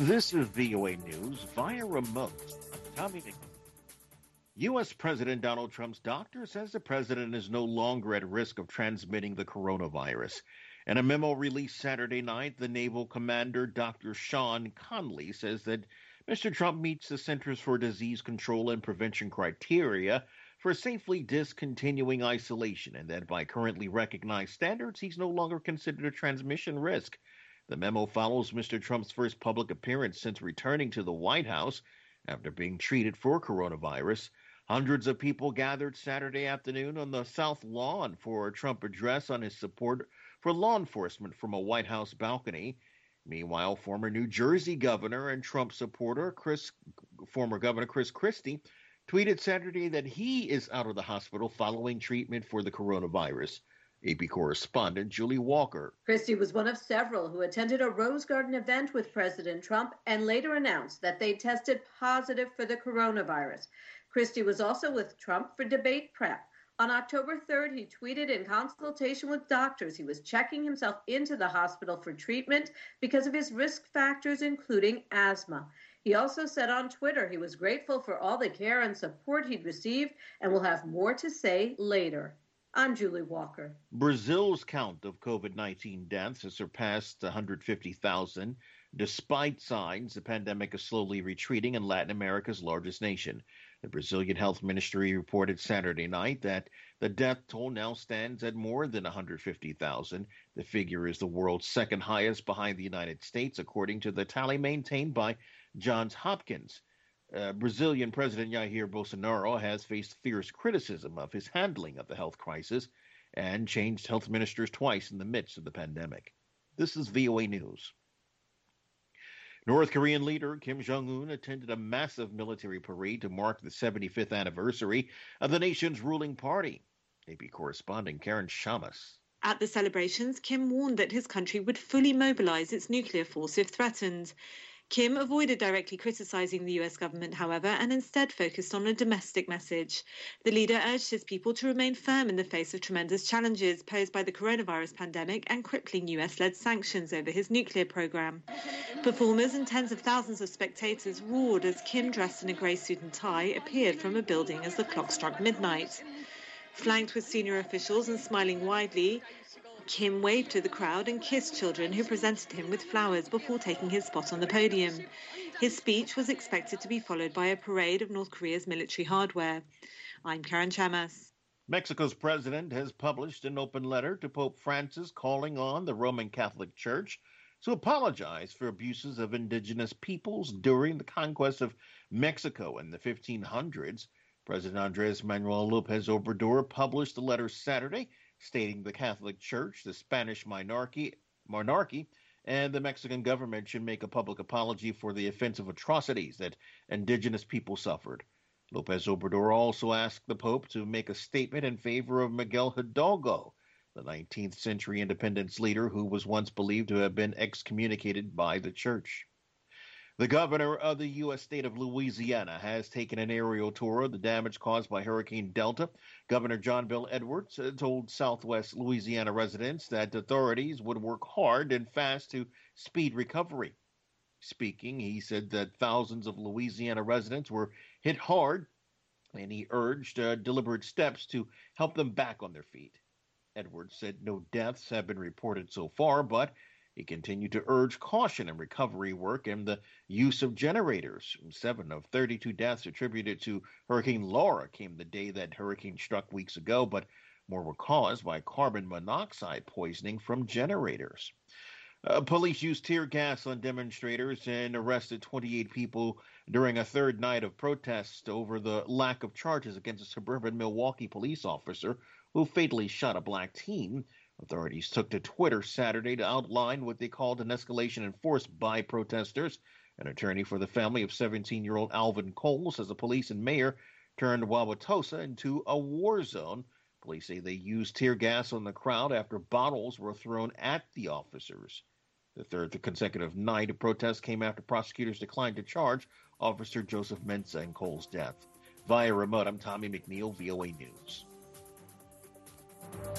This is VOA News via remote. I'm Tommy McNeil. U.S. President Donald Trump's doctor says the president is no longer at risk of transmitting the coronavirus. In a memo released Saturday night, the naval commander, Dr. Sean Conley, says that Mr. Trump meets the Centers for Disease Control and Prevention criteria for safely discontinuing isolation, and that by currently recognized standards, he's no longer considered a transmission risk. The memo follows Mr. Trump's first public appearance since returning to the White House after being treated for coronavirus. Hundreds of people gathered Saturday afternoon on the South Lawn for a Trump address on his support for law enforcement from a White House balcony. Meanwhile, former New Jersey governor and Trump supporter, former Governor Chris Christie, tweeted Saturday that he is out of the hospital following treatment for the coronavirus. AP correspondent Julie Walker. Christie was one of several who attended a Rose Garden event with President Trump and later announced that they tested positive for the coronavirus. Christie was also with Trump for debate prep. On October 3rd, he tweeted in consultation with doctors he was checking himself into the hospital for treatment because of his risk factors, including asthma. He also said on Twitter he was grateful for all the care and support he'd received and will have more to say later. I'm Julie Walker. Brazil's count of COVID-19 deaths has surpassed 150,000, despite signs the pandemic is slowly retreating in Latin America's largest nation. The Brazilian Health Ministry reported Saturday night that the death toll now stands at more than 150,000. The figure is the world's second highest behind the United States, according to the tally maintained by Johns Hopkins. Brazilian President Jair Bolsonaro has faced fierce criticism of his handling of the health crisis and changed health ministers twice in the midst of the pandemic. This is VOA News. North Korean leader Kim Jong-un attended a massive military parade to mark the 75th anniversary of the nation's ruling party. AP correspondent Karen Shamas. At the celebrations, Kim warned that his country would fully mobilize its nuclear force if threatened. Kim avoided directly criticizing the US government, however, and instead focused on a domestic message. The leader urged his people to remain firm in the face of tremendous challenges posed by the coronavirus pandemic and crippling US-led sanctions over his nuclear program. Performers and tens of thousands of spectators roared as Kim, dressed in a grey suit and tie, appeared from a building as the clock struck midnight. Flanked with senior officials and smiling widely, Kim waved to the crowd and kissed children who presented him with flowers before taking his spot on the podium. His speech was expected to be followed by a parade of North Korea's military hardware. I'm Karen Chamas. Mexico's president has published an open letter to Pope Francis calling on the Roman Catholic Church to apologize for abuses of indigenous peoples during the conquest of Mexico in the 1500s. President Andres Manuel Lopez Obrador published the letter Saturday, stating the Catholic Church, the Spanish monarchy, and the Mexican government should make a public apology for the offensive atrocities that indigenous people suffered. Lopez Obrador also asked the Pope to make a statement in favor of Miguel Hidalgo, the 19th century independence leader who was once believed to have been excommunicated by the Church. The governor of the U.S. state of Louisiana has taken an aerial tour of the damage caused by Hurricane Delta. Governor John Bel Edwards told Southwest Louisiana residents that authorities would work hard and fast to speed recovery. Speaking, he said that thousands of Louisiana residents were hit hard, and he urged deliberate steps to help them back on their feet. Edwards said no deaths have been reported so far, but he continued to urge caution in recovery work and the use of generators. 7 of 32 deaths attributed to Hurricane Laura came the day that hurricane struck weeks ago, but more were caused by carbon monoxide poisoning from generators. Police used tear gas on demonstrators and arrested 28 people during a third night of protests over the lack of charges against a suburban Milwaukee police officer who fatally shot a black teen. Authorities took to Twitter Saturday to outline what they called an escalation in force by protesters. An attorney for the family of 17-year-old Alvin Cole says the police and mayor turned Wauwatosa into a war zone. Police say they used tear gas on the crowd after bottles were thrown at the officers. The third consecutive night of protest came after prosecutors declined to charge Officer Joseph Mensah in Cole's death. Via remote, I'm Tommy McNeil, VOA News.